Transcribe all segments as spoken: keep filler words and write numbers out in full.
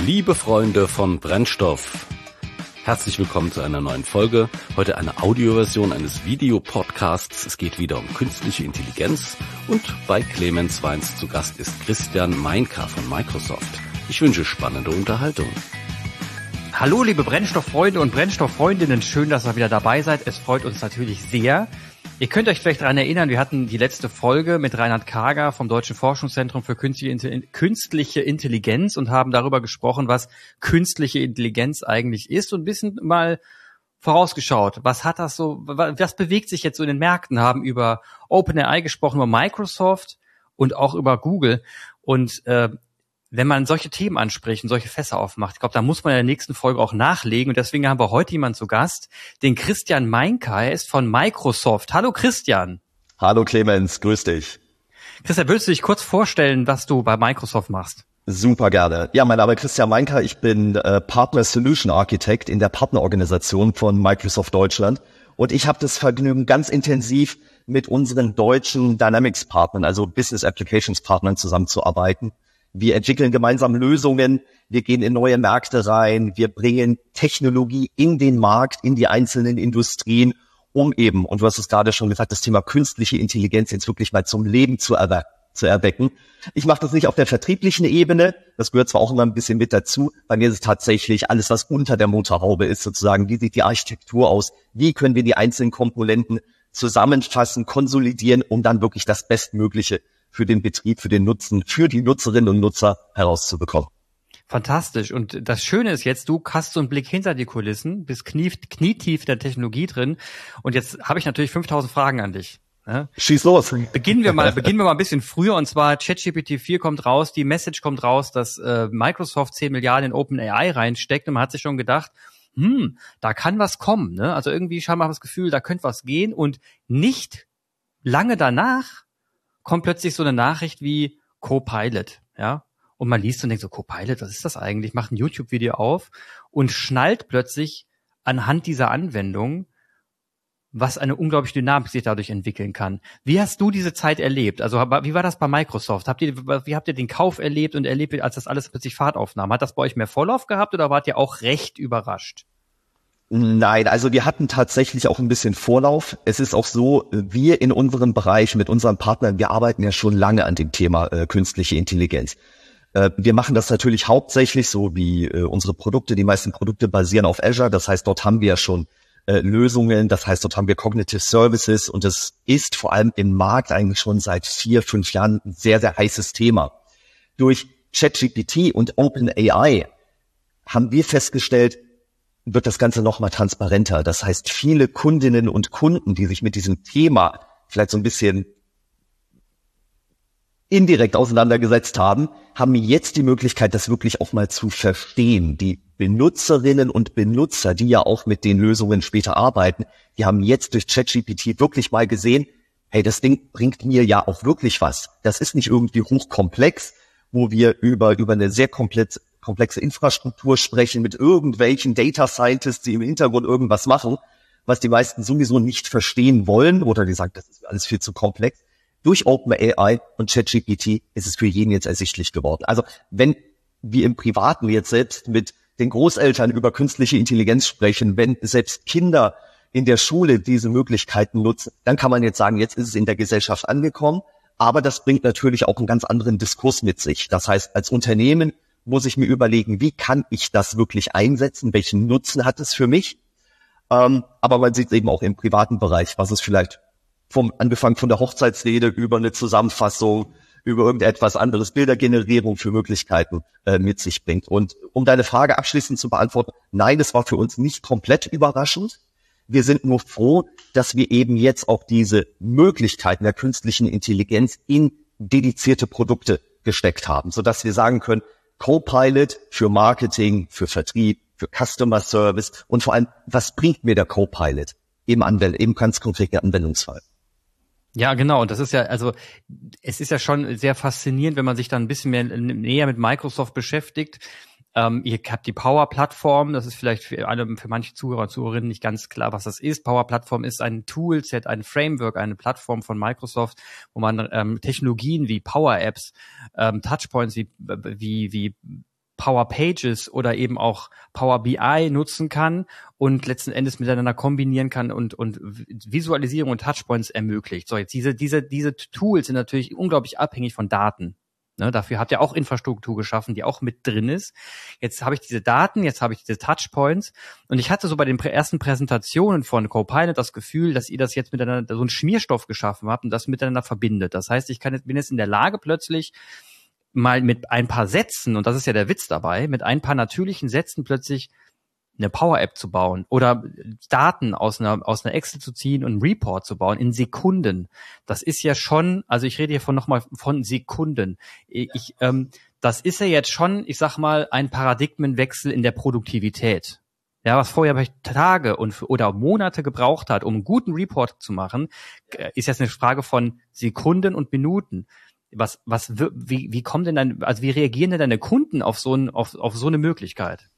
Liebe Freunde von Brennstoff, herzlich willkommen zu einer neuen Folge. Heute eine Audioversion eines Videopodcasts. Es geht wieder um künstliche Intelligenz und bei Clemens Weins zu Gast ist Christian Meinka von Microsoft. Ich wünsche spannende Unterhaltung. Hallo liebe Brennstofffreunde und Brennstofffreundinnen, schön, dass ihr wieder dabei seid. Es freut uns natürlich sehr. Ihr könnt euch vielleicht daran erinnern, wir hatten die letzte Folge mit Reinhard Kager vom Deutschen Forschungszentrum für Künstliche Intelligenz und haben darüber gesprochen, was künstliche Intelligenz eigentlich ist und ein bisschen mal vorausgeschaut. Was hat das so, was bewegt sich jetzt so in den Märkten? Haben über OpenAI gesprochen, über Microsoft und auch über Google. Und äh, wenn man solche Themen anspricht und solche Fässer aufmacht, ich glaube, da muss man in der nächsten Folge auch nachlegen. Und deswegen haben wir heute jemanden zu Gast, den Christian Meinka. Er ist von Microsoft. Hallo Christian. Hallo Clemens, grüß dich. Christian, würdest du dich kurz vorstellen, was du bei Microsoft machst? Super gerne. Ja, mein Name ist Christian Meinka. Ich bin äh, Partner Solution Architect in der Partnerorganisation von Microsoft Deutschland. Und ich habe das Vergnügen, ganz intensiv mit unseren deutschen Dynamics-Partnern, also Business Applications-Partnern zusammenzuarbeiten. Wir entwickeln gemeinsam Lösungen, wir gehen in neue Märkte rein, wir bringen Technologie in den Markt, in die einzelnen Industrien, um eben, und du hast es gerade schon gesagt, das Thema künstliche Intelligenz jetzt wirklich mal zum Leben zu, erwe- zu erwecken. Ich mache das nicht auf der vertrieblichen Ebene, das gehört zwar auch immer ein bisschen mit dazu, bei mir ist es tatsächlich alles, was unter der Motorhaube ist sozusagen. Wie sieht die Architektur aus? Wie können wir die einzelnen Komponenten zusammenfassen, konsolidieren, um dann wirklich das Bestmögliche für den Betrieb, für den Nutzen, für die Nutzerinnen und Nutzer herauszubekommen. Fantastisch. Und das Schöne ist jetzt, du hast so einen Blick hinter die Kulissen, bist knie, knietief in der Technologie drin. Und jetzt habe ich natürlich fünftausend Fragen an dich. Ja? Schieß los. Beginnen wir mal, beginnen wir mal ein bisschen früher. Und zwar ChatGPT vier kommt raus, die Message kommt raus, dass äh, Microsoft zehn Milliarden in OpenAI reinsteckt. Und man hat sich schon gedacht, hm, da kann was kommen. Ne? Also irgendwie scheinbar das Gefühl, da könnte was gehen. Und nicht lange danach kommt plötzlich so eine Nachricht wie Copilot, ja, und man liest und denkt so, Copilot, was ist das eigentlich? Macht ein YouTube-Video auf und schnallt plötzlich anhand dieser Anwendung, was eine unglaubliche Dynamik sich dadurch entwickeln kann. Wie hast du diese Zeit erlebt? Also wie war das bei Microsoft? Habt ihr, wie habt ihr den Kauf erlebt und erlebt, als das alles plötzlich Fahrt aufnahm? Hat das bei euch mehr Vorlauf gehabt oder wart ihr auch recht überrascht? Nein, also wir hatten tatsächlich auch ein bisschen Vorlauf. Es ist auch so, wir in unserem Bereich mit unseren Partnern, wir arbeiten ja schon lange an dem Thema äh, künstliche Intelligenz. Äh, wir machen das natürlich hauptsächlich so wie äh, unsere Produkte. Die meisten Produkte basieren auf Azure. Das heißt, dort haben wir ja schon äh, Lösungen. Das heißt, dort haben wir Cognitive Services und das ist vor allem im Markt eigentlich schon seit vier, fünf Jahren ein sehr, sehr heißes Thema. Durch ChatGPT und OpenAI haben wir festgestellt, wird das Ganze noch mal transparenter. Das heißt, viele Kundinnen und Kunden, die sich mit diesem Thema vielleicht so ein bisschen indirekt auseinandergesetzt haben, haben jetzt die Möglichkeit, das wirklich auch mal zu verstehen. Die Benutzerinnen und Benutzer, die ja auch mit den Lösungen später arbeiten, die haben jetzt durch ChatGPT wirklich mal gesehen, hey, das Ding bringt mir ja auch wirklich was. Das ist nicht irgendwie hochkomplex, wo wir über über eine sehr komplett komplexe Infrastruktur sprechen, mit irgendwelchen Data Scientists, die im Hintergrund irgendwas machen, was die meisten sowieso nicht verstehen wollen oder die sagen, das ist alles viel zu komplex. Durch OpenAI und ChatGPT ist es für jeden jetzt ersichtlich geworden. Also wenn wir im Privaten jetzt selbst mit den Großeltern über künstliche Intelligenz sprechen, wenn selbst Kinder in der Schule diese Möglichkeiten nutzen, dann kann man jetzt sagen, jetzt ist es in der Gesellschaft angekommen, aber das bringt natürlich auch einen ganz anderen Diskurs mit sich. Das heißt, als Unternehmen muss ich mir überlegen, wie kann ich das wirklich einsetzen? Welchen Nutzen hat es für mich? Ähm, aber man sieht eben auch im privaten Bereich, was es vielleicht vom angefangen von der Hochzeitsrede über eine Zusammenfassung, über irgendetwas anderes, Bildergenerierung für Möglichkeiten äh, mit sich bringt. Und um deine Frage abschließend zu beantworten, nein, es war für uns nicht komplett überraschend. Wir sind nur froh, dass wir eben jetzt auch diese Möglichkeiten der künstlichen Intelligenz in dedizierte Produkte gesteckt haben, sodass wir sagen können, Copilot für Marketing, für Vertrieb, für Customer Service und vor allem, was bringt mir der Copilot im Anwend- im ganz konkreten Anwendungsfall? Ja, genau. Und das ist ja, also es ist ja schon sehr faszinierend, wenn man sich dann ein bisschen mehr näher mit Microsoft beschäftigt. Ähm, ihr habt die Power-Plattform, das ist vielleicht für alle, für manche Zuhörer und Zuhörerinnen nicht ganz klar, was das ist. Power-Plattform ist ein Toolset, ein Framework, eine Plattform von Microsoft, wo man ähm, Technologien wie Power-Apps, ähm, Touchpoints wie wie wie Power Pages oder eben auch Power B I nutzen kann und letzten Endes miteinander kombinieren kann und und Visualisierung und Touchpoints ermöglicht. So, jetzt diese diese diese Tools sind natürlich unglaublich abhängig von Daten. Ne, dafür habt ihr auch Infrastruktur geschaffen, die auch mit drin ist. Jetzt habe ich diese Daten, jetzt habe ich diese Touchpoints und ich hatte so bei den ersten Präsentationen von Copilot das Gefühl, dass ihr das jetzt miteinander, so einen Schmierstoff geschaffen habt und das miteinander verbindet. Das heißt, ich kann jetzt, bin jetzt in der Lage plötzlich mal mit ein paar Sätzen, und das ist ja der Witz dabei, mit ein paar natürlichen Sätzen plötzlich eine Power-App zu bauen oder Daten aus einer aus einer Excel zu ziehen und einen Report zu bauen in Sekunden. Das ist ja schon, also ich rede hier von nochmal von Sekunden. Ich, ähm, das ist ja jetzt schon, ich sag mal, ein Paradigmenwechsel in der Produktivität. Ja, was vorher vielleicht Tage und oder Monate gebraucht hat, um einen guten Report zu machen, ist jetzt eine Frage von Sekunden und Minuten. Was was wie wie kommen denn dann, also wie reagieren denn deine Kunden auf so ein auf auf so eine Möglichkeit?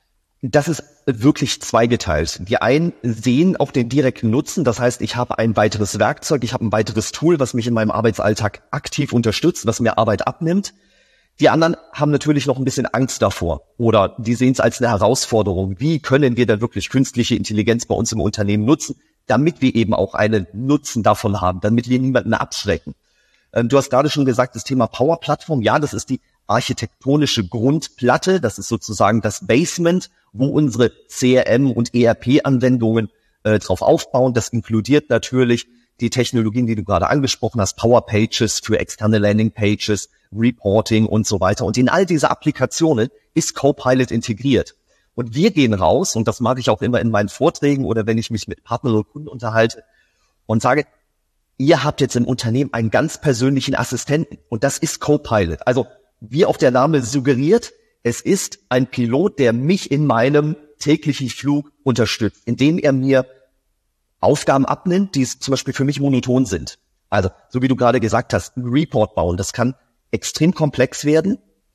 Das ist wirklich zweigeteilt. Die einen sehen auch den direkten Nutzen. Das heißt, ich habe ein weiteres Werkzeug, ich habe ein weiteres Tool, was mich in meinem Arbeitsalltag aktiv unterstützt, was mir Arbeit abnimmt. Die anderen haben natürlich noch ein bisschen Angst davor oder die sehen es als eine Herausforderung. Wie können wir denn wirklich künstliche Intelligenz bei uns im Unternehmen nutzen, damit wir eben auch einen Nutzen davon haben, damit wir niemanden abschrecken. Du hast gerade schon gesagt, das Thema Power Plattform, ja, das ist die architektonische Grundplatte, das ist sozusagen das Basement, wo unsere C R M- und E R P-Anwendungen äh, drauf aufbauen. Das inkludiert natürlich die Technologien, die du gerade angesprochen hast, Power Pages für externe Landing Pages, Reporting und so weiter. Und in all diese Applikationen ist Copilot integriert. Und wir gehen raus, und das mache ich auch immer in meinen Vorträgen oder wenn ich mich mit Partnern und Kunden unterhalte und sage, ihr habt jetzt im Unternehmen einen ganz persönlichen Assistenten und das ist Copilot. Also wie auch der Name suggeriert, es ist ein Pilot, der mich in meinem täglichen Flug unterstützt, indem er mir Aufgaben abnimmt, die zum Beispiel für mich monoton sind. Also, so wie du gerade gesagt hast, ein Report bauen, das kann extrem komplex werden.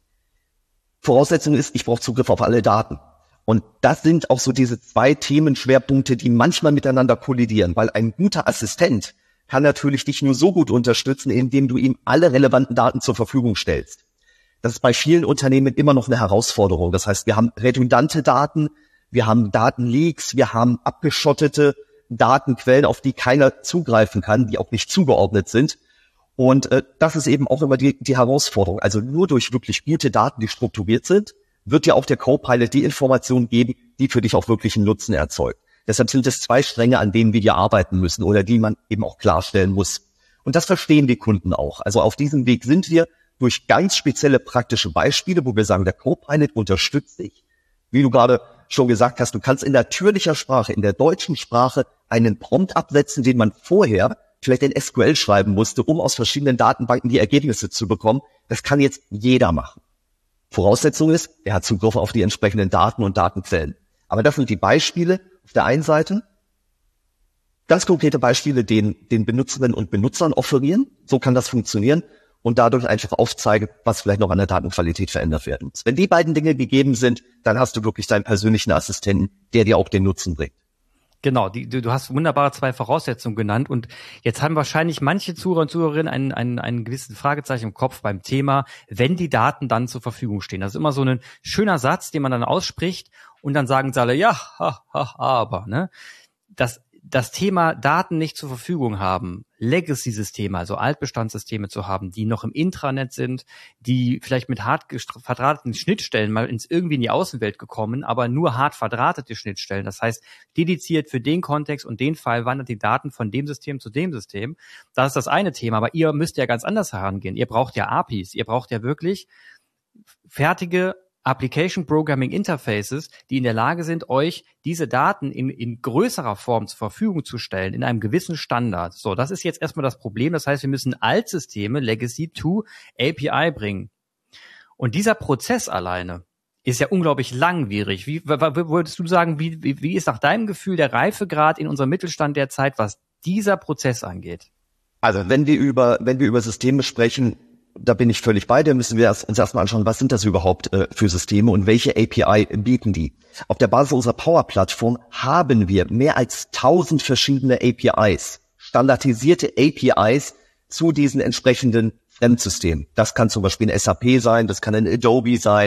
Voraussetzung ist, ich brauche Zugriff auf alle Daten. Und das sind auch so diese zwei Themenschwerpunkte, die manchmal miteinander kollidieren, weil ein guter Assistent kann natürlich dich nur so gut unterstützen, indem du ihm alle relevanten Daten zur Verfügung stellst. Das ist bei vielen Unternehmen immer noch eine Herausforderung. Das heißt, wir haben redundante Daten, wir haben Datenleaks, wir haben abgeschottete Datenquellen, auf die keiner zugreifen kann, die auch nicht zugeordnet sind. Und äh, das ist eben auch immer die, die Herausforderung. Also nur durch wirklich gute Daten, die strukturiert sind, wird dir auch der Copilot die Informationen geben, die für dich auch wirklich einen Nutzen erzeugt. Deshalb sind es zwei Stränge, an denen wir hier arbeiten müssen oder die man eben auch klarstellen muss. Und das verstehen die Kunden auch. Also auf diesem Weg sind wir durch ganz spezielle praktische Beispiele, wo wir sagen, der Copilot unterstützt dich. Wie du gerade schon gesagt hast, du kannst in natürlicher Sprache, in der deutschen Sprache einen Prompt absetzen, den man vorher vielleicht in S Q L schreiben musste, um aus verschiedenen Datenbanken die Ergebnisse zu bekommen. Das kann jetzt jeder machen. Voraussetzung ist, er hat Zugriff auf die entsprechenden Daten und Datenquellen. Aber das sind die Beispiele auf der einen Seite. Ganz konkrete Beispiele, den, den Benutzerinnen und Benutzern offerieren. So kann das funktionieren. Und dadurch einfach aufzeigen, was vielleicht noch an der Datenqualität verändert werden muss. Wenn die beiden Dinge gegeben sind, dann hast du wirklich deinen persönlichen Assistenten, der dir auch den Nutzen bringt. Genau, die, du, du hast wunderbare zwei Voraussetzungen genannt und jetzt haben wahrscheinlich manche Zuhörer und Zuhörerinnen einen, einen, einen gewissen Fragezeichen im Kopf beim Thema, wenn die Daten dann zur Verfügung stehen. Das ist immer so ein schöner Satz, den man dann ausspricht und dann sagen sie alle, ja, ha, ha, aber, ne? Das, das Thema Daten nicht zur Verfügung haben, Legacy-Systeme, also Altbestandssysteme zu haben, die noch im Intranet sind, die vielleicht mit hart verdrahteten Schnittstellen mal ins irgendwie in die Außenwelt gekommen, aber nur hart verdrahtete Schnittstellen. Das heißt, dediziert für den Kontext und den Fall wandert die Daten von dem System zu dem System. Das ist das eine Thema, aber ihr müsst ja ganz anders herangehen. Ihr braucht ja A P Is, ihr braucht ja wirklich fertige Application Programming Interfaces, die in der Lage sind, euch diese Daten in, in größerer Form zur Verfügung zu stellen, in einem gewissen Standard. So, das ist jetzt erstmal das Problem. Das heißt, wir müssen Altsysteme, Legacy to A P I bringen. Und dieser Prozess alleine ist ja unglaublich langwierig. Wie würdest du sagen, wie, wie, wie ist nach deinem Gefühl der Reifegrad in unserem Mittelstand derzeit, was dieser Prozess angeht? Also, wenn wir über, wenn wir über Systeme sprechen, da bin ich völlig bei dir, müssen wir uns erstmal anschauen, was sind das überhaupt äh, für Systeme und welche A P I bieten die. Auf der Basis unserer Power-Plattform haben wir mehr als tausend verschiedene A P Is, standardisierte A P Is zu diesen entsprechenden Fremdsystemen. Das kann zum Beispiel ein S A P sein, das kann ein Adobe sein,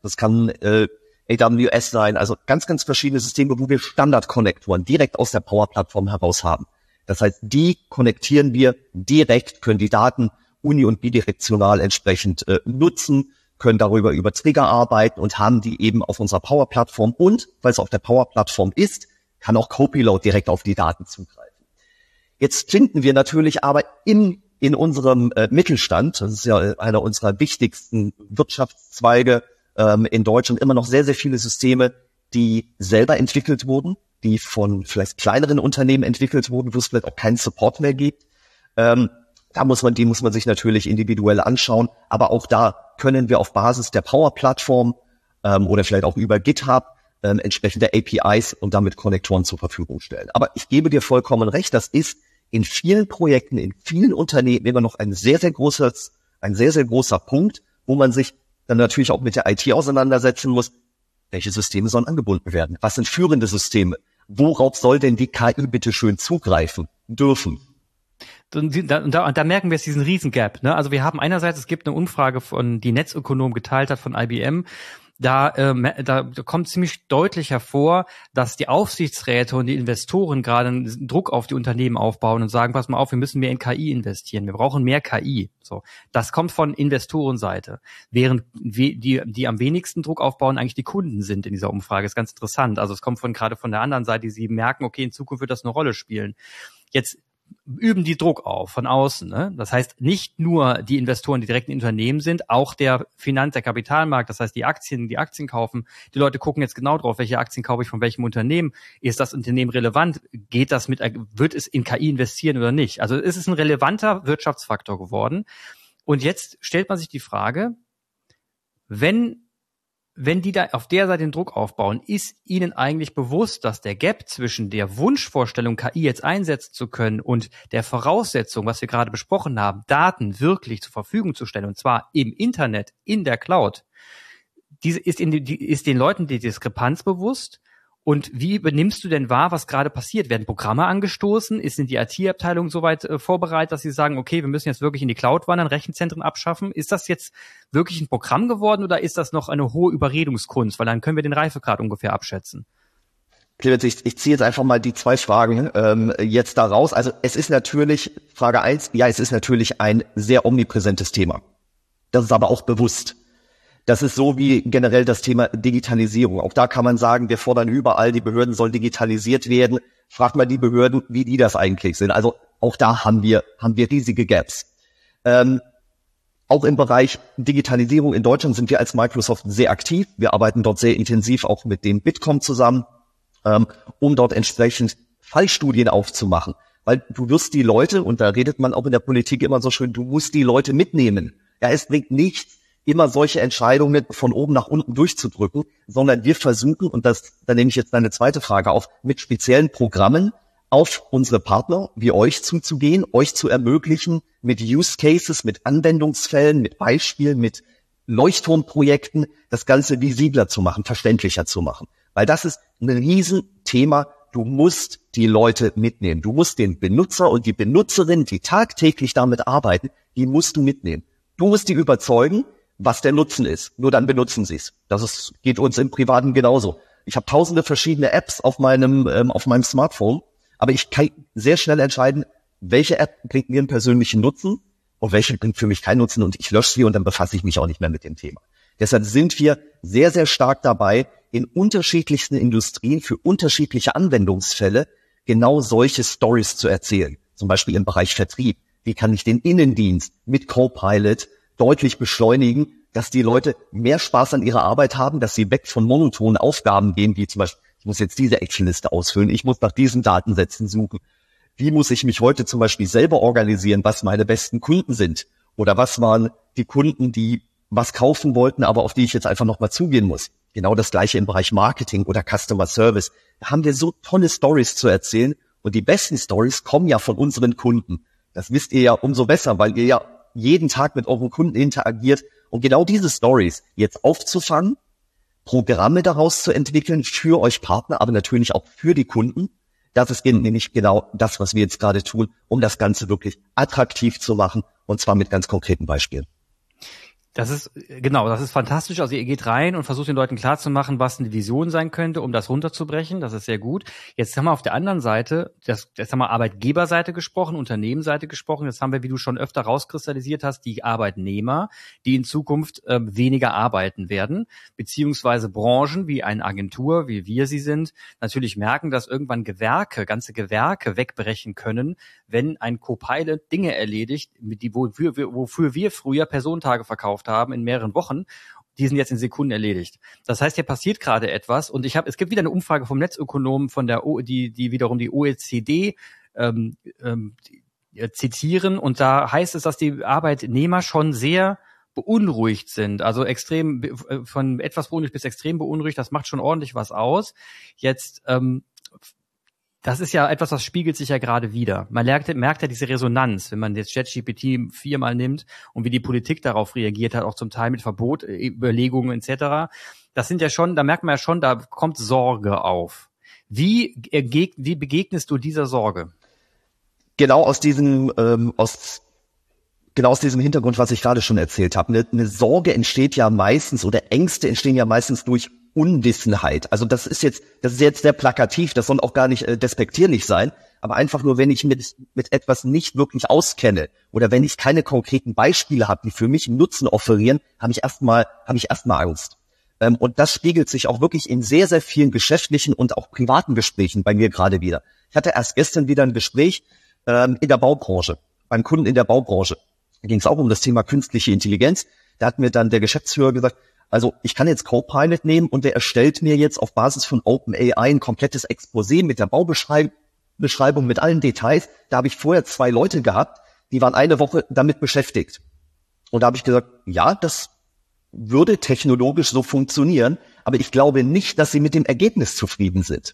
das kann äh, A W S sein, also ganz, ganz verschiedene Systeme, wo wir Standardkonnektoren direkt aus der Power-Plattform heraus haben. Das heißt, die konnektieren wir direkt, können die Daten uni- und bidirektional entsprechend äh, nutzen, können darüber über Trigger arbeiten und haben die eben auf unserer Power-Plattform. Und, weil es auf der Power-Plattform ist, kann auch Copilot direkt auf die Daten zugreifen. Jetzt finden wir natürlich aber in, in unserem äh, Mittelstand, das ist ja einer unserer wichtigsten Wirtschaftszweige ähm, in Deutschland, immer noch sehr, sehr viele Systeme, die selber entwickelt wurden, die von vielleicht kleineren Unternehmen entwickelt wurden, wo es vielleicht auch keinen Support mehr gibt. Ähm, da muss man, die muss man sich natürlich individuell anschauen. Aber auch da können wir auf Basis der Power-Plattform ähm, oder vielleicht auch über GitHub ähm, entsprechende A P Is und damit Konnektoren zur Verfügung stellen. Aber ich gebe dir vollkommen recht, das ist in vielen Projekten, in vielen Unternehmen immer noch ein sehr, sehr großes, ein sehr, sehr großer Punkt, wo man sich dann natürlich auch mit der I T auseinandersetzen muss. Welche Systeme sollen angebunden werden? Was sind führende Systeme? Worauf soll denn die K I bitte schön zugreifen dürfen? Und da, und da, und da merken wir jetzt diesen Riesengap. Ne? Also wir haben einerseits, es gibt eine Umfrage, von die Netzökonom geteilt hat von I B M. Da, ähm, da, da kommt ziemlich deutlich hervor, dass die Aufsichtsräte und die Investoren gerade einen Druck auf die Unternehmen aufbauen und sagen, pass mal auf, wir müssen mehr in K I investieren, wir brauchen mehr K I. So, das kommt von Investorenseite, während wir, die, die am wenigsten Druck aufbauen, eigentlich die Kunden sind in dieser Umfrage. Das ist ganz interessant. Also es kommt von gerade von der anderen Seite, die sie merken, okay, in Zukunft wird das eine Rolle spielen. Jetzt üben die Druck auf von außen. Ne? Das heißt, nicht nur die Investoren, die direkt in Unternehmen sind, auch der Finanz-, der Kapitalmarkt, das heißt die Aktien, die Aktien kaufen. Die Leute gucken jetzt genau drauf, welche Aktien kaufe ich von welchem Unternehmen. Ist das Unternehmen relevant? Geht das mit, wird es in K I investieren oder nicht? Also es ist ein relevanter Wirtschaftsfaktor geworden. Und jetzt stellt man sich die Frage, wenn Wenn die da auf der Seite den Druck aufbauen, ist ihnen eigentlich bewusst, dass der Gap zwischen der Wunschvorstellung, K I jetzt einsetzen zu können und der Voraussetzung, was wir gerade besprochen haben, Daten wirklich zur Verfügung zu stellen, und zwar im Internet, in der Cloud, diese ist, in die, ist den Leuten die Diskrepanz bewusst? Und wie übernimmst du denn wahr, was gerade passiert? Werden Programme angestoßen? Ist sind die I T-Abteilungen soweit äh, vorbereitet, dass sie sagen, okay, wir müssen jetzt wirklich in die Cloud wandern, Rechenzentren abschaffen? Ist das jetzt wirklich ein Programm geworden oder ist das noch eine hohe Überredungskunst? Weil dann können wir den Reifegrad ungefähr abschätzen. Clemens, ich, ich ziehe jetzt einfach mal die zwei Fragen ähm, jetzt da raus. Also es ist natürlich, Frage eins, ja, es ist natürlich ein sehr omnipräsentes Thema. Das ist aber auch bewusst. Das ist so wie generell das Thema Digitalisierung. Auch da kann man sagen, wir fordern überall, die Behörden sollen digitalisiert werden. Fragt mal die Behörden, wie die das eigentlich sind. Also auch da haben wir haben wir riesige Gaps. Ähm, auch im Bereich Digitalisierung in Deutschland sind wir als Microsoft sehr aktiv. Wir arbeiten dort sehr intensiv auch mit dem Bitkom zusammen, ähm, um dort entsprechend Fallstudien aufzumachen. Weil du wirst die Leute, und da redet man auch in der Politik immer so schön, du musst die Leute mitnehmen. Ja, es bringt nichts, immer solche Entscheidungen von oben nach unten durchzudrücken, sondern wir versuchen, und das, da nehme ich jetzt deine zweite Frage auf, mit speziellen Programmen auf unsere Partner wie euch zuzugehen, euch zu ermöglichen, mit Use Cases, mit Anwendungsfällen, mit Beispielen, mit Leuchtturmprojekten das Ganze visibler zu machen, verständlicher zu machen. Weil das ist ein Riesenthema. Du musst die Leute mitnehmen. Du musst den Benutzer und die Benutzerin, die tagtäglich damit arbeiten, die musst du mitnehmen. Du musst die überzeugen, was der Nutzen ist. Nur dann benutzen sie es. Das ist, geht uns im Privaten genauso. Ich habe tausende verschiedene Apps auf meinem ähm, auf meinem Smartphone, aber ich kann sehr schnell entscheiden, welche App bringt mir einen persönlichen Nutzen und welche bringt für mich keinen Nutzen, und ich lösche sie und dann befasse ich mich auch nicht mehr mit dem Thema. Deshalb sind wir sehr, sehr stark dabei, in unterschiedlichsten Industrien für unterschiedliche Anwendungsfälle genau solche Stories zu erzählen. Zum Beispiel im Bereich Vertrieb. Wie kann ich den Innendienst mit Copilot deutlich beschleunigen, dass die Leute mehr Spaß an ihrer Arbeit haben, dass sie weg von monotonen Aufgaben gehen, wie zum Beispiel, ich muss jetzt diese Excel-Liste ausfüllen, ich muss nach diesen Datensätzen suchen. Wie muss ich mich heute zum Beispiel selber organisieren, was meine besten Kunden sind? Oder was waren die Kunden, die was kaufen wollten, aber auf die ich jetzt einfach nochmal zugehen muss? Genau das Gleiche im Bereich Marketing oder Customer Service. Da haben wir so tolle Stories zu erzählen, und die besten Stories kommen ja von unseren Kunden. Das wisst ihr ja umso besser, weil ihr ja jeden Tag mit euren Kunden interagiert, und genau diese Stories jetzt aufzufangen, Programme daraus zu entwickeln für euch Partner, aber natürlich auch für die Kunden. Das ist nämlich genau das, was wir jetzt gerade tun, um das Ganze wirklich attraktiv zu machen, und zwar mit ganz konkreten Beispielen. Das ist, genau, das ist fantastisch. Also ihr geht rein und versucht den Leuten klarzumachen, was eine Vision sein könnte, um das runterzubrechen. Das ist sehr gut. Jetzt haben wir auf der anderen Seite, das, jetzt haben wir Arbeitgeberseite gesprochen, Unternehmensseite gesprochen. Jetzt haben wir, wie du schon öfter rauskristallisiert hast, die Arbeitnehmer, die in Zukunft äh, weniger arbeiten werden, beziehungsweise Branchen wie eine Agentur, wie wir sie sind, natürlich merken, dass irgendwann Gewerke, ganze Gewerke wegbrechen können, wenn ein Copilot Dinge erledigt, mit die, wofür, wofür wir früher Personentage verkauft haben in mehreren Wochen, die sind jetzt in Sekunden erledigt. Das heißt, hier passiert gerade etwas und ich habe, es gibt wieder eine Umfrage vom Netzökonomen von der, o, die, die wiederum die O E C D ähm, ähm, zitieren und da heißt es, dass die Arbeitnehmer schon sehr beunruhigt sind, also extrem von etwas beunruhigt bis extrem beunruhigt. Das macht schon ordentlich was aus. Jetzt ähm, das ist ja etwas, das spiegelt sich ja gerade wieder. Man merkt, merkt ja diese Resonanz, wenn man jetzt ChatGPT viermal nimmt und wie die Politik darauf reagiert hat, auch zum Teil mit Verbot, Überlegungen et cetera. Das sind ja schon, da merkt man ja schon, da kommt Sorge auf. Wie, wie begegnest du dieser Sorge? Genau aus diesem, ähm, aus Genau aus diesem Hintergrund, was ich gerade schon erzählt habe. Eine, eine Sorge entsteht ja meistens oder Ängste entstehen ja meistens durch Unwissenheit. Also das ist jetzt, das ist jetzt sehr plakativ, das soll auch gar nicht äh, despektierlich sein, aber einfach nur, wenn ich mit, mit etwas nicht wirklich auskenne oder wenn ich keine konkreten Beispiele habe, die für mich einen Nutzen offerieren, habe ich erstmal, habe ich erstmal Angst. Ähm, und das spiegelt sich auch wirklich in sehr, sehr vielen geschäftlichen und auch privaten Gesprächen bei mir gerade wieder. Ich hatte erst gestern wieder ein Gespräch ähm, in der Baubranche, beim Kunden in der Baubranche. Da ging es auch um das Thema künstliche Intelligenz. Da hat mir dann der Geschäftsführer gesagt, also ich kann jetzt Copilot nehmen und der erstellt mir jetzt auf Basis von OpenAI ein komplettes Exposé mit der Baubeschreibung, mit allen Details. Da habe ich vorher zwei Leute gehabt, die waren eine Woche damit beschäftigt. Und da habe ich gesagt, ja, das würde technologisch so funktionieren, aber ich glaube nicht, dass sie mit dem Ergebnis zufrieden sind.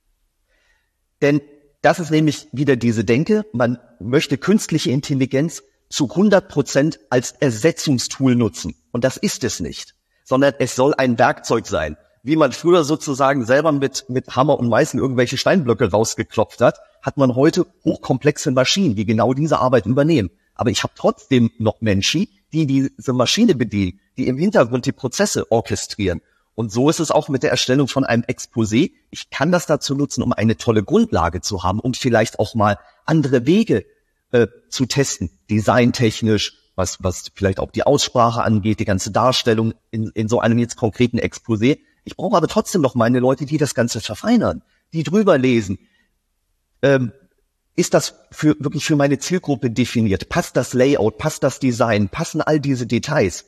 Denn das ist nämlich wieder diese Denke, man möchte künstliche Intelligenz zu hundert Prozent als Ersetzungstool nutzen. Und das ist es nicht, sondern es soll ein Werkzeug sein. Wie man früher sozusagen selber mit, mit Hammer und Meißel irgendwelche Steinblöcke rausgeklopft hat, hat man heute hochkomplexe Maschinen, die genau diese Arbeit übernehmen. Aber ich habe trotzdem noch Menschen, die diese Maschine bedienen, die im Hintergrund die Prozesse orchestrieren. Und so ist es auch mit der Erstellung von einem Exposé. Ich kann das dazu nutzen, um eine tolle Grundlage zu haben und vielleicht auch mal andere Wege äh, zu testen, designtechnisch, was was vielleicht auch die Aussprache angeht, die ganze Darstellung in, in so einem jetzt konkreten Exposé. Ich brauche aber trotzdem noch meine Leute, die das Ganze verfeinern, die drüber lesen. Ähm, ist das für wirklich für meine Zielgruppe definiert? Passt das Layout? Passt das Design? Passen all diese Details?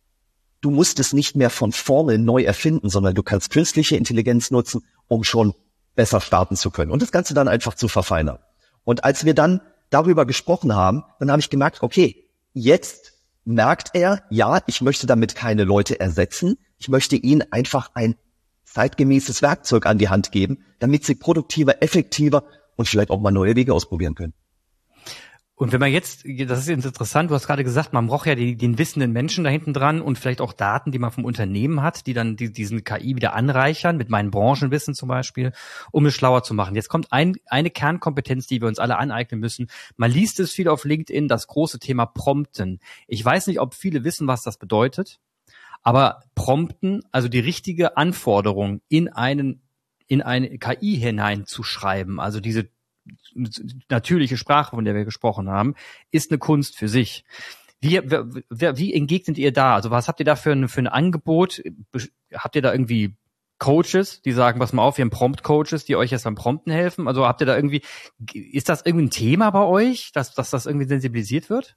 Du musst es nicht mehr von vorne neu erfinden, sondern du kannst künstliche Intelligenz nutzen, um schon besser starten zu können und das Ganze dann einfach zu verfeinern. Und als wir dann darüber gesprochen haben, dann habe ich gemerkt, okay, jetzt merkt er, ja, ich möchte damit keine Leute ersetzen, ich möchte ihnen einfach ein zeitgemäßes Werkzeug an die Hand geben, damit sie produktiver, effektiver und vielleicht auch mal neue Wege ausprobieren können. Und wenn man jetzt, das ist interessant, du hast gerade gesagt, man braucht ja die, den wissenden Menschen da hinten dran und vielleicht auch Daten, die man vom Unternehmen hat, die dann die, diesen K I wieder anreichern, mit meinem Branchenwissen zum Beispiel, um es schlauer zu machen. Jetzt kommt ein, eine Kernkompetenz, die wir uns alle aneignen müssen. Man liest es viel auf LinkedIn, das große Thema Prompten. Ich weiß nicht, ob viele wissen, was das bedeutet, aber Prompten, also die richtige Anforderung in einen, in eine K I hineinzuschreiben, also diese natürliche Sprache, von der wir gesprochen haben, ist eine Kunst für sich. Wie, wie, wie entgegnet ihr da? Also was habt ihr da für ein, für ein Angebot? Habt ihr da irgendwie Coaches, die sagen, pass mal auf, wir haben Prompt-Coaches, die euch jetzt beim Prompten helfen? Also habt ihr da irgendwie, ist das irgendwie ein Thema bei euch, dass, dass das irgendwie sensibilisiert wird?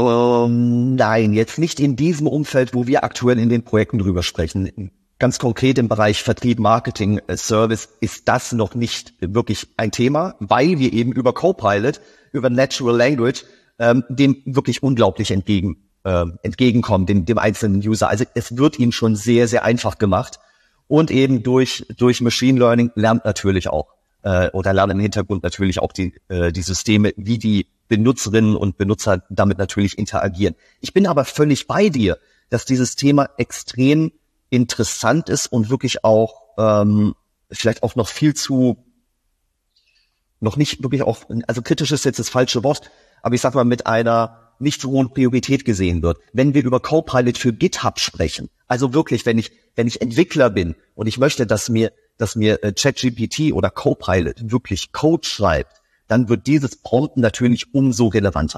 Um, nein, jetzt nicht in diesem Umfeld, wo wir aktuell in den Projekten drüber sprechen. Ganz konkret im Bereich Vertrieb, Marketing, Service ist das noch nicht wirklich ein Thema, weil wir eben über Copilot, über Natural Language ähm, dem wirklich unglaublich entgegen äh, entgegenkommen, dem, dem einzelnen User. Also es wird ihm schon sehr, sehr einfach gemacht und eben durch durch Machine Learning lernt natürlich auch äh, oder lernen im Hintergrund natürlich auch die äh, die Systeme, wie die Benutzerinnen und Benutzer damit natürlich interagieren. Ich bin aber völlig bei dir, dass dieses Thema extrem interessant ist und wirklich auch ähm, vielleicht auch noch viel zu, noch nicht wirklich auch, also kritisch ist jetzt das falsche Wort, aber ich sag mal mit einer nicht so hohe Priorität gesehen wird. Wenn wir über Copilot für GitHub sprechen, also wirklich, wenn ich, wenn ich Entwickler bin und ich möchte, dass mir, dass mir äh, ChatGPT oder Copilot wirklich Code schreibt, dann wird dieses Prompten natürlich umso relevanter.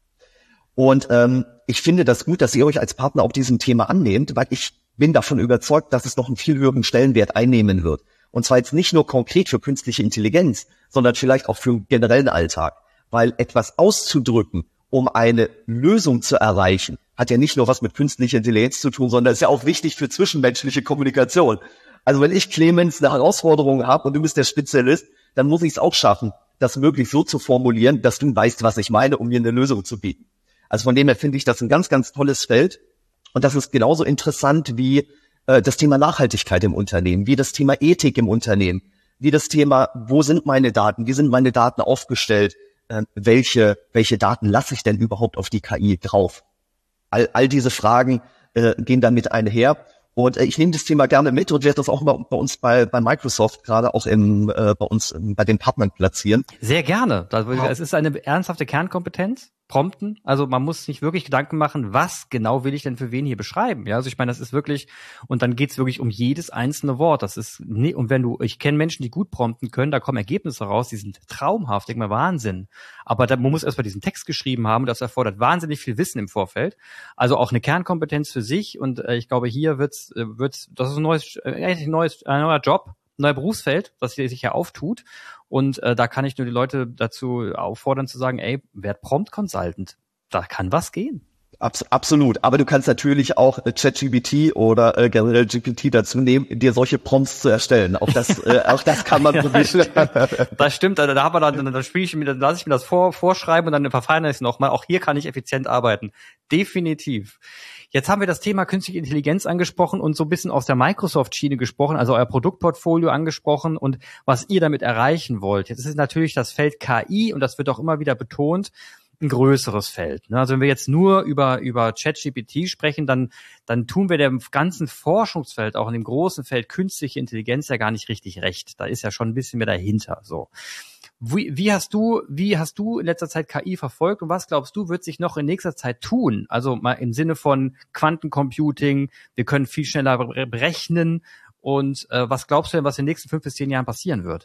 Und ähm, ich finde das gut, dass ihr euch als Partner auch diesem Thema annehmt, weil ich bin davon überzeugt, dass es noch einen viel höheren Stellenwert einnehmen wird. Und zwar jetzt nicht nur konkret für künstliche Intelligenz, sondern vielleicht auch für den generellen Alltag. Weil etwas auszudrücken, um eine Lösung zu erreichen, hat ja nicht nur was mit künstlicher Intelligenz zu tun, sondern ist ja auch wichtig für zwischenmenschliche Kommunikation. Also wenn ich, Clemens, eine Herausforderung habe und du bist der Spezialist, dann muss ich es auch schaffen, das möglichst so zu formulieren, dass du weißt, was ich meine, um mir eine Lösung zu bieten. Also von dem her finde ich das ein ganz, ganz tolles Feld. Und das ist genauso interessant wie äh, das Thema Nachhaltigkeit im Unternehmen, wie das Thema Ethik im Unternehmen, wie das Thema, wo sind meine Daten, wie sind meine Daten aufgestellt, äh, welche welche Daten lasse ich denn überhaupt auf die K I drauf? All, all diese Fragen äh, gehen damit einher. Und äh, ich nehme das Thema gerne mit und werde das auch mal bei uns bei, bei Microsoft gerade auch im, äh, bei uns ähm, bei den Partnern platzieren. Sehr gerne. Es ist eine ernsthafte Kernkompetenz. Prompten. Also man muss sich wirklich Gedanken machen, was genau will ich denn für wen hier beschreiben? Ja, also ich meine, das ist wirklich, und dann geht's wirklich um jedes einzelne Wort. Das ist, nee, und wenn du, ich kenne Menschen, die gut prompten können, da kommen Ergebnisse raus, die sind traumhaft, denk mal Wahnsinn. Aber da, man muss erstmal diesen Text geschrieben haben, das erfordert wahnsinnig viel Wissen im Vorfeld. Also auch eine Kernkompetenz für sich und äh, ich glaube, hier wird's, äh, wird's, das ist ein neues, äh, ein neues, ein neuer Job, ein neuer Berufsfeld, das hier sich ja auftut. Und äh, da kann ich nur die Leute dazu auffordern zu sagen, ey, werd Prompt Consultant. Da kann was gehen. Abs- absolut. Aber du kannst natürlich auch äh, ChatGPT oder äh, generell G P T dazu nehmen, dir solche Prompts zu erstellen. Auch das, äh, auch das kann man probieren. Ja, das stimmt. Da, da haben wir dann, dann spiele ich mir, dann lasse ich mir das vor, vorschreiben und dann verfeinere ich es nochmal. Auch hier kann ich effizient arbeiten. Definitiv. Jetzt haben wir das Thema künstliche Intelligenz angesprochen und so ein bisschen aus der Microsoft-Schiene gesprochen, also euer Produktportfolio angesprochen und was ihr damit erreichen wollt. Jetzt ist es natürlich das Feld K I und das wird auch immer wieder betont, ein größeres Feld. Also wenn wir jetzt nur über über ChatGPT sprechen, dann dann tun wir dem ganzen Forschungsfeld, auch in dem großen Feld künstliche Intelligenz ja gar nicht richtig recht. Da ist ja schon ein bisschen mehr dahinter. So. Wie, wie hast du, wie hast du in letzter Zeit K I verfolgt und was glaubst du, wird sich noch in nächster Zeit tun? Also mal im Sinne von Quantencomputing, wir können viel schneller berechnen und äh, was glaubst du denn, was in den nächsten fünf bis zehn Jahren passieren wird?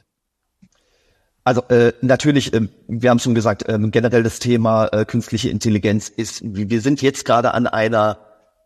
Also äh, natürlich, äh, wir haben schon gesagt, äh, generell das Thema äh, künstliche Intelligenz ist, wir sind jetzt gerade an einer,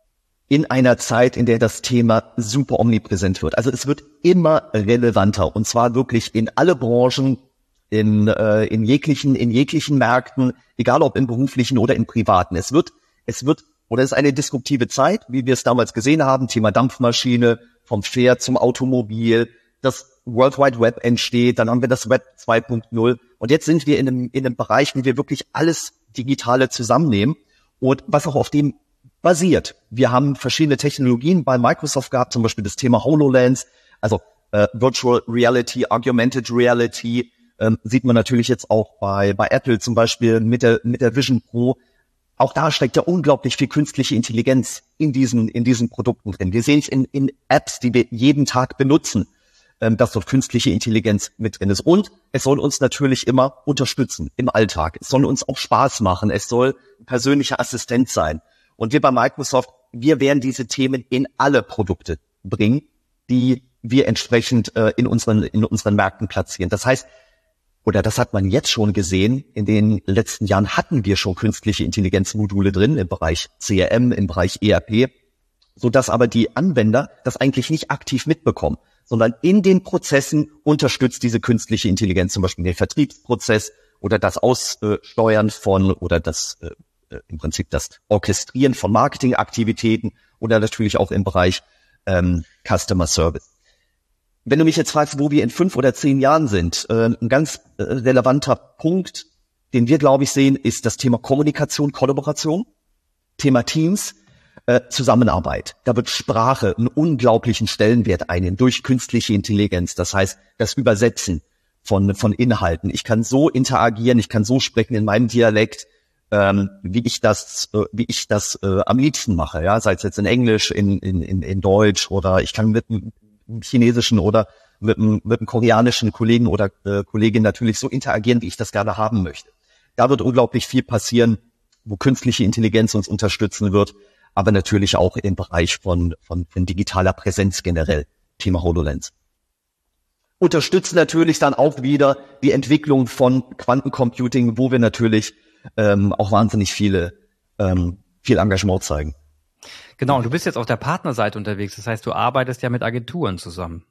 in einer Zeit, in der das Thema super omnipräsent wird. Also es wird immer relevanter und zwar wirklich in alle Branchen, in äh, in jeglichen in jeglichen Märkten, egal ob im beruflichen oder im privaten. Es wird es wird oder es ist eine disruptive Zeit, wie wir es damals gesehen haben, Thema Dampfmaschine, vom Pferd zum Automobil, das World Wide Web entsteht, dann haben wir das Web zwei Punkt null und jetzt sind wir in einem in einem Bereich, wo wir wirklich alles Digitale zusammennehmen und was auch auf dem basiert. Wir haben verschiedene Technologien bei Microsoft gehabt, zum Beispiel das Thema HoloLens, also äh, Virtual Reality, Augmented Reality, Ähm, sieht man natürlich jetzt auch bei bei Apple zum Beispiel mit der mit der Vision Pro. Auch da steckt ja unglaublich viel künstliche Intelligenz in diesen in diesen Produkten drin. Wir sehen es in, in Apps, die wir jeden Tag benutzen, ähm, dass dort künstliche Intelligenz mit drin ist. Und es soll uns natürlich immer unterstützen im Alltag. Es soll uns auch Spaß machen. Es soll ein persönlicher Assistent sein. Und wir bei Microsoft, wir werden diese Themen in alle Produkte bringen, die wir entsprechend äh, in unseren in unseren Märkten platzieren. Das heißt, oder das hat man jetzt schon gesehen, in den letzten Jahren hatten wir schon künstliche Intelligenzmodule drin im Bereich C R M, im Bereich E R P, so dass aber die Anwender das eigentlich nicht aktiv mitbekommen, sondern in den Prozessen unterstützt diese künstliche Intelligenz zum Beispiel den Vertriebsprozess oder das Aussteuern von oder das äh, im Prinzip das Orchestrieren von Marketingaktivitäten oder natürlich auch im Bereich ähm, Customer Service. Wenn du mich jetzt fragst, wo wir in fünf oder zehn Jahren sind, äh, ein ganz äh, relevanter Punkt, den wir, glaube ich, sehen, ist das Thema Kommunikation, Kollaboration, Thema Teams, äh, Zusammenarbeit. Da wird Sprache einen unglaublichen Stellenwert einnehmen durch künstliche Intelligenz. Das heißt, das Übersetzen von von Inhalten. Ich kann so interagieren, ich kann so sprechen in meinem Dialekt, ähm, wie ich das, äh, wie ich das äh, am liebsten mache. Ja, sei es jetzt in Englisch, in in in, in Deutsch oder ich kann mit chinesischen oder mit einem, mit einem koreanischen Kollegen oder äh, Kollegin natürlich so interagieren, wie ich das gerne haben möchte. Da wird unglaublich viel passieren wo künstliche Intelligenz uns unterstützen wird, aber natürlich auch im Bereich von, von, von digitaler Präsenz generell, Thema HoloLens. Unterstützt natürlich dann auch wieder die Entwicklung von Quantencomputing, wo wir natürlich ähm, auch wahnsinnig viele ähm, viel Engagement zeigen. Genau, und du bist jetzt auf der Partnerseite unterwegs, das heißt, du arbeitest ja mit Agenturen zusammen.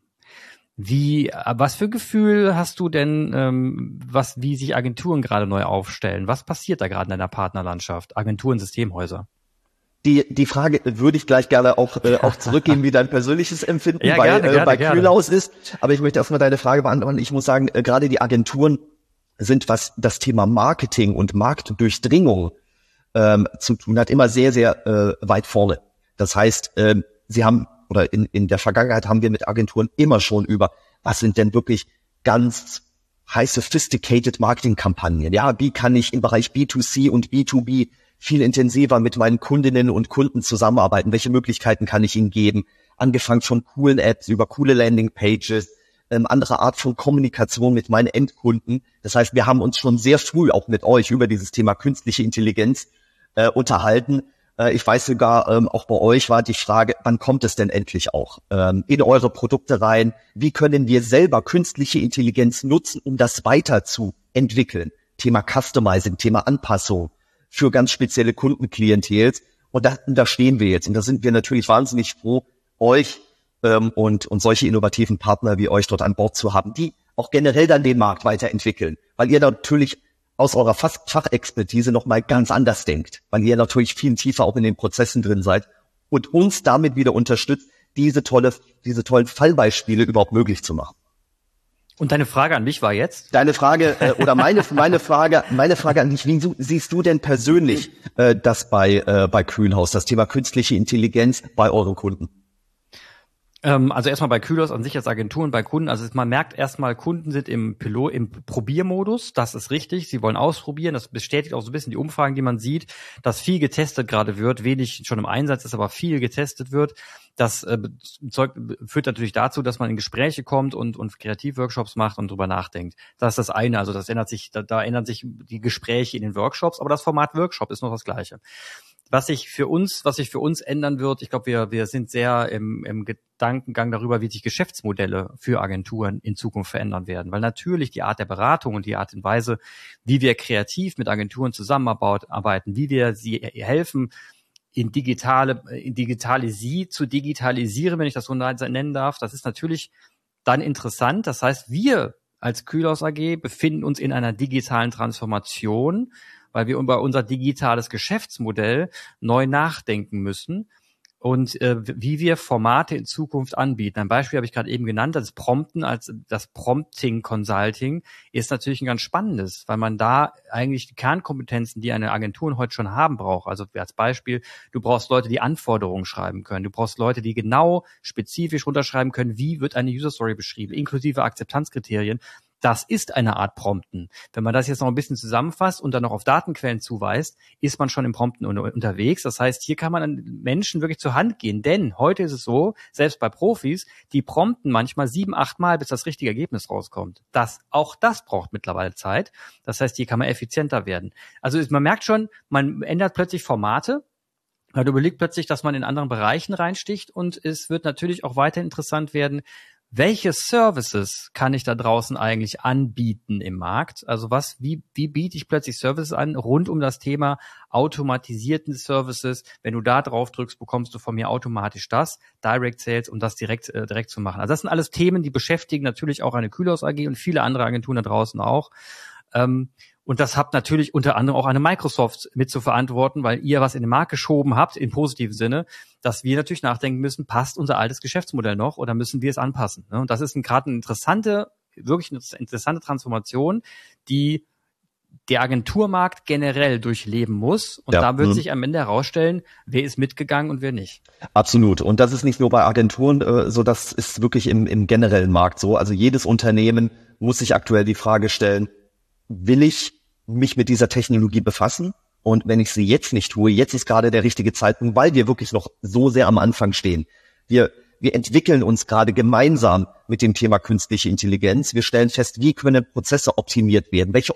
Wie, was für Gefühl hast du denn, ähm, was, wie sich Agenturen gerade neu aufstellen? Was passiert da gerade in deiner Partnerlandschaft? Agenturen, Systemhäuser? Die, die Frage würde ich gleich gerne auch, äh, auch zurückgeben, wie dein persönliches Empfinden ja, bei, gerne, äh, gerne, bei gerne. Kühlhaus ist. Aber ich möchte erstmal deine Frage beantworten. Ich muss sagen, äh, gerade die Agenturen sind, was das Thema Marketing und Marktdurchdringung ähm, zu tun hat, immer sehr, sehr äh, weit vorne. Das heißt, äh, sie haben, oder in, in der Vergangenheit haben wir mit Agenturen immer schon über, was sind denn wirklich ganz high sophisticated Marketingkampagnen? Ja, wie kann ich im Bereich B zwei C und B zwei B viel intensiver mit meinen Kundinnen und Kunden zusammenarbeiten? Welche Möglichkeiten kann ich ihnen geben? Angefangen von coolen Apps über coole Landingpages, ähm, andere Art von Kommunikation mit meinen Endkunden. Das heißt, wir haben uns schon sehr früh auch mit euch über dieses Thema künstliche Intelligenz äh, unterhalten. Äh, ich weiß sogar, ähm, auch bei euch war die Frage, wann kommt es denn endlich auch ähm, in eure Produkte rein? Wie können wir selber künstliche Intelligenz nutzen, um das weiterzuentwickeln? Thema Customizing, Thema Anpassung für ganz spezielle Kundenklientels. Und da, da stehen wir jetzt. Und da sind wir natürlich wahnsinnig froh, euch ähm, und, und solche innovativen Partner wie euch dort an Bord zu haben, die auch generell dann den Markt weiterentwickeln. Weil ihr natürlich aus eurer Fach- Fachexpertise nochmal ganz anders denkt. Weil ihr natürlich viel tiefer auch in den Prozessen drin seid und uns damit wieder unterstützt, diese tolle, diese tollen Fallbeispiele überhaupt möglich zu machen. Und deine Frage an mich war jetzt? Deine Frage äh, oder meine meine Frage meine Frage an dich: Wie du, siehst du denn persönlich äh, das bei äh, bei Kühlhaus, das Thema künstliche Intelligenz bei euren Kunden? Ähm, also erstmal bei Kühlhaus an sich als Agentur und bei Kunden. Also man merkt erstmal, Kunden sind im Pilot, im Probiermodus. Das ist richtig. Sie wollen ausprobieren. Das bestätigt auch so ein bisschen die Umfragen, die man sieht, dass viel getestet gerade wird, wenig schon im Einsatz ist, aber viel getestet wird. Das äh, Zeug führt natürlich dazu, dass man in Gespräche kommt und, und Kreativworkshops macht und drüber nachdenkt. Das ist das eine. Also das ändert sich, da, da ändern sich die Gespräche in den Workshops, aber das Format Workshop ist noch das Gleiche. Was sich für uns, was sich für uns ändern wird, ich glaube, wir, wir sind sehr im, im Gedankengang darüber, wie sich Geschäftsmodelle für Agenturen in Zukunft verändern werden. Weil natürlich die Art der Beratung und die Art und Weise, wie wir kreativ mit Agenturen zusammenarbeiten, wie wir sie helfen, in digitale, in Digitalisie zu digitalisieren, wenn ich das so nennen darf, das ist natürlich dann interessant. Das heißt, wir als Kühlhaus A G befinden uns in einer digitalen Transformation, weil wir über unser digitales Geschäftsmodell neu nachdenken müssen und äh, wie wir Formate in Zukunft anbieten. Ein Beispiel habe ich gerade eben genannt, das Prompten als das Prompting Consulting ist natürlich ein ganz spannendes, weil man da eigentlich die Kernkompetenzen, die eine Agentur heute schon haben braucht. Also als Beispiel, du brauchst Leute, die Anforderungen schreiben können. Du brauchst Leute, die genau spezifisch runterschreiben können, wie wird eine User Story beschrieben, inklusive Akzeptanzkriterien. Das ist eine Art Prompten. Wenn man das jetzt noch ein bisschen zusammenfasst und dann noch auf Datenquellen zuweist, ist man schon im Prompten unterwegs. Das heißt, hier kann man an Menschen wirklich zur Hand gehen. Denn heute ist es so, selbst bei Profis, die prompten manchmal sieben, acht Mal, bis das richtige Ergebnis rauskommt. Das, auch das braucht mittlerweile Zeit. Das heißt, hier kann man effizienter werden. Also man merkt schon, man ändert plötzlich Formate. Man überlegt plötzlich, dass man in anderen Bereichen reinsticht. Und es wird natürlich auch weiter interessant werden, welche Services kann ich da draußen eigentlich anbieten im Markt? Also was, wie, wie biete ich plötzlich Services an rund um das Thema automatisierten Services? Wenn du da drauf drückst, bekommst du von mir automatisch das, Direct Sales, um das direkt, äh, direkt zu machen. Also das sind alles Themen, die beschäftigen natürlich auch eine Kühlhaus A G und viele andere Agenturen da draußen auch. Ähm, Und das habt natürlich unter anderem auch eine Microsoft mit zu verantworten, weil ihr was in den Markt geschoben habt, im positiven Sinne, dass wir natürlich nachdenken müssen, passt unser altes Geschäftsmodell noch oder müssen wir es anpassen? Und das ist gerade eine interessante, wirklich eine interessante Transformation, die der Agenturmarkt generell durchleben muss. Und ja, da wird sich am Ende herausstellen, wer ist mitgegangen und wer nicht. Absolut. Und das ist nicht nur bei Agenturen äh, so, das ist wirklich im, im generellen Markt so. Also jedes Unternehmen muss sich aktuell die Frage stellen, will ich mich mit dieser Technologie befassen? Und wenn ich sie jetzt nicht tue, jetzt ist gerade der richtige Zeitpunkt, weil wir wirklich noch so sehr am Anfang stehen. Wir, wir entwickeln uns gerade gemeinsam mit dem Thema künstliche Intelligenz. Wir stellen fest, wie können Prozesse optimiert werden? Welche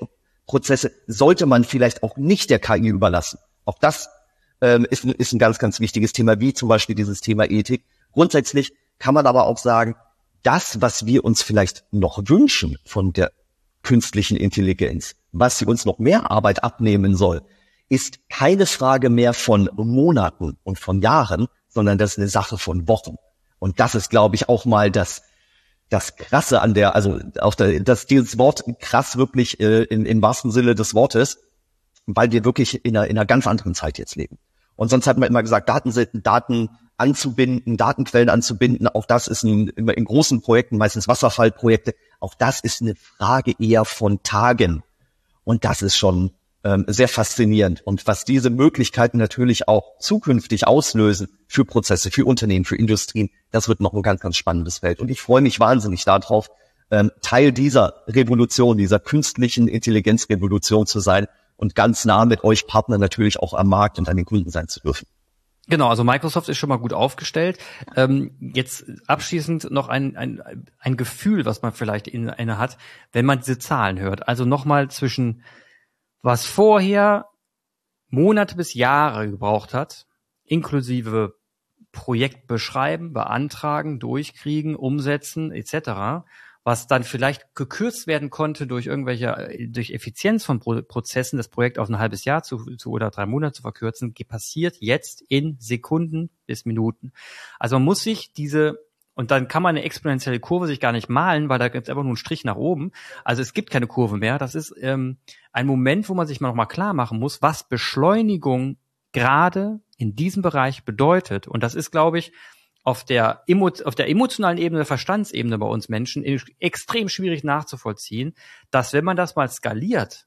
Prozesse sollte man vielleicht auch nicht der K I überlassen. Auch das ähm, ist, ist ein ganz, ganz wichtiges Thema, wie zum Beispiel dieses Thema Ethik. Grundsätzlich kann man aber auch sagen, das, was wir uns vielleicht noch wünschen von der künstlichen Intelligenz, was sie uns noch mehr Arbeit abnehmen soll, ist keine Frage mehr von Monaten und von Jahren, sondern das ist eine Sache von Wochen. Und das ist, glaube ich, auch mal das das Krasse an der, also auch der, das dieses Wort krass wirklich äh, in, im wahrsten Sinne des Wortes, weil wir wirklich in einer, in einer ganz anderen Zeit jetzt leben. Und sonst hat man immer gesagt, Daten, Daten anzubinden, Datenquellen anzubinden, auch das ist ein, immer in großen Projekten, meistens Wasserfallprojekte, auch das ist eine Frage eher von Tagen. Und das ist schon ähm, sehr faszinierend. Und was diese Möglichkeiten natürlich auch zukünftig auslösen für Prozesse, für Unternehmen, für Industrien, das wird noch ein ganz, ganz spannendes Feld. Und ich freue mich wahnsinnig darauf, ähm, Teil dieser Revolution, dieser künstlichen Intelligenzrevolution zu sein und ganz nah mit euch Partner natürlich auch am Markt und an den Kunden sein zu dürfen. Genau, also Microsoft ist schon mal gut aufgestellt. Ähm, jetzt abschließend noch ein, ein, ein Gefühl, was man vielleicht in einer hat, wenn man diese Zahlen hört. Also nochmal zwischen was vorher Monate bis Jahre gebraucht hat, inklusive Projekt beschreiben, beantragen, durchkriegen, umsetzen et cetera, was dann vielleicht gekürzt werden konnte durch irgendwelche, durch Effizienz von Pro- Prozessen, das Projekt auf ein halbes Jahr zu, zu oder drei Monate zu verkürzen, passiert jetzt in Sekunden bis Minuten. Also man muss sich diese, und dann kann man eine exponentielle Kurve sich gar nicht malen, weil da gibt es einfach nur einen Strich nach oben. Also es gibt keine Kurve mehr. Das ist ähm, ein Moment, wo man sich mal nochmal klar machen muss, was Beschleunigung gerade in diesem Bereich bedeutet. Und das ist, glaube ich, auf der, emo- auf der emotionalen Ebene, der Verstandsebene bei uns Menschen extrem schwierig nachzuvollziehen, dass wenn man das mal skaliert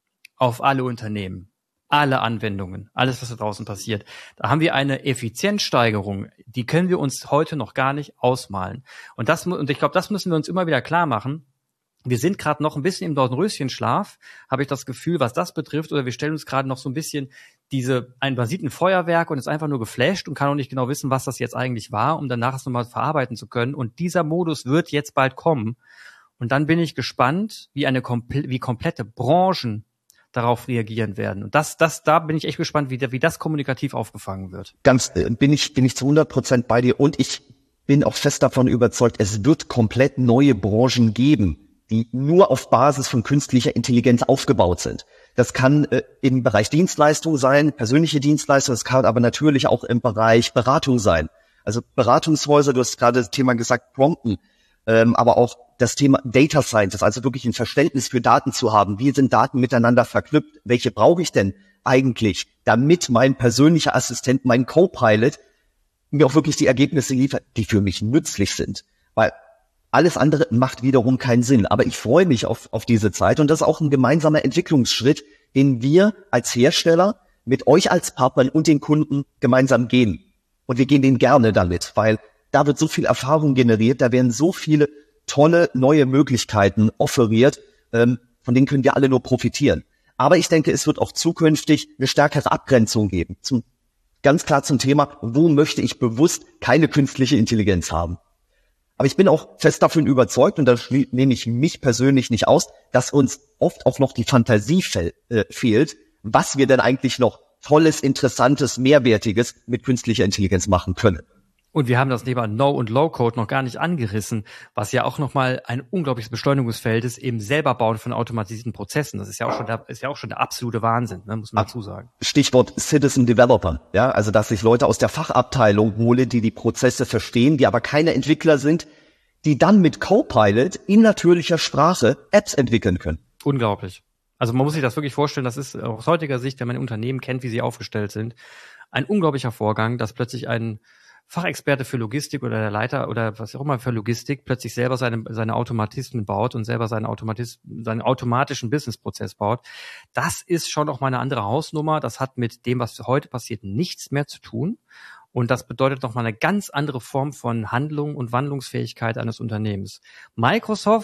auf alle Unternehmen, alle Anwendungen, alles, was da draußen passiert, da haben wir eine Effizienzsteigerung, die können wir uns heute noch gar nicht ausmalen. Und das, und ich glaube, das müssen wir uns immer wieder klar machen. Wir sind gerade noch ein bisschen im Dornröschenschlaf, habe ich das Gefühl, was das betrifft, oder wir stellen uns gerade noch so ein bisschen diese, ein, man sieht ein Feuerwerk und ist einfach nur geflasht und kann auch nicht genau wissen, was das jetzt eigentlich war, um danach es nochmal verarbeiten zu können. Und dieser Modus wird jetzt bald kommen. Und dann bin ich gespannt, wie eine komple- wie komplette Branchen darauf reagieren werden. Und das, das, da bin ich echt gespannt, wie, wie das kommunikativ aufgefangen wird. Ganz, äh, bin ich, bin ich zu hundert Prozent bei dir, und ich bin auch fest davon überzeugt, es wird komplett neue Branchen geben, die nur auf Basis von künstlicher Intelligenz aufgebaut sind. Das kann äh, im Bereich Dienstleistung sein, persönliche Dienstleistung, es kann aber natürlich auch im Bereich Beratung sein. Also Beratungshäuser, du hast gerade das Thema gesagt, Prompten, ähm, aber auch das Thema Data Science, also wirklich ein Verständnis für Daten zu haben. Wie sind Daten miteinander verknüpft? Welche brauche ich denn eigentlich, damit mein persönlicher Assistent, mein Co-Pilot, mir auch wirklich die Ergebnisse liefert, die für mich nützlich sind? Weil alles andere macht wiederum keinen Sinn. Aber ich freue mich auf, auf diese Zeit, und das ist auch ein gemeinsamer Entwicklungsschritt, den wir als Hersteller mit euch als Partnern und den Kunden gemeinsam gehen. Und wir gehen den gerne damit, weil da wird so viel Erfahrung generiert, da werden so viele tolle neue Möglichkeiten offeriert, ähm, von denen können wir alle nur profitieren. Aber ich denke, es wird auch zukünftig eine stärkere Abgrenzung geben. Zum, ganz klar zum Thema, wo möchte ich bewusst keine künstliche Intelligenz haben? Aber ich bin auch fest davon überzeugt, und da nehme ich mich persönlich nicht aus, dass uns oft auch noch die Fantasie fe- äh, fehlt, was wir denn eigentlich noch Tolles, Interessantes, Mehrwertiges mit künstlicher Intelligenz machen können. Und wir haben das Thema No- und Low-Code noch gar nicht angerissen, was ja auch nochmal ein unglaubliches Beschleunigungsfeld ist im Selberbauen von automatisierten Prozessen. Das ist ja auch schon der, ist ja auch schon der absolute Wahnsinn, ne, muss man dazu sagen. Stichwort Citizen Developer, ja, also dass ich Leute aus der Fachabteilung hole, die die Prozesse verstehen, die aber keine Entwickler sind, die dann mit Copilot in natürlicher Sprache Apps entwickeln können. Unglaublich. Also man muss sich das wirklich vorstellen, das ist aus heutiger Sicht, wenn man Unternehmen kennt, wie sie aufgestellt sind, ein unglaublicher Vorgang, dass plötzlich ein Fachexperte für Logistik oder der Leiter oder was auch immer für Logistik plötzlich selber seine, seine Automatismen baut und selber seinen, Automatis, seinen automatischen Businessprozess baut. Das ist schon auch mal eine andere Hausnummer. Das hat mit dem, was heute passiert, nichts mehr zu tun. Und das bedeutet nochmal eine ganz andere Form von Handlung und Wandlungsfähigkeit eines Unternehmens. Microsoft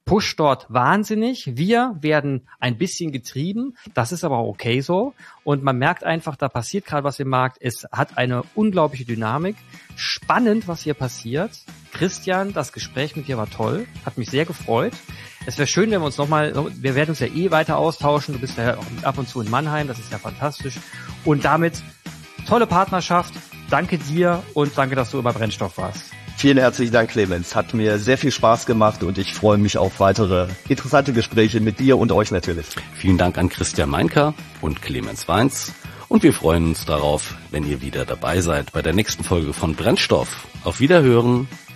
pusht dort wahnsinnig. Wir werden ein bisschen getrieben. Das ist aber okay so. Und man merkt einfach, da passiert gerade was im Markt. Es hat eine unglaubliche Dynamik. Spannend, was hier passiert. Christian, das Gespräch mit dir war toll. Hat mich sehr gefreut. Es wäre schön, wenn wir uns nochmal, wir werden uns ja eh weiter austauschen. Du bist ja auch ab und zu in Mannheim. Das ist ja fantastisch. Und damit tolle Partnerschaft. Danke dir und danke, dass du immer Brennstoff warst. Vielen herzlichen Dank, Clemens. Hat mir sehr viel Spaß gemacht und ich freue mich auf weitere interessante Gespräche mit dir und euch natürlich. Vielen Dank an Christian Meinker und Clemens Weins. Und wir freuen uns darauf, wenn ihr wieder dabei seid bei der nächsten Folge von Brennstoff. Auf Wiederhören.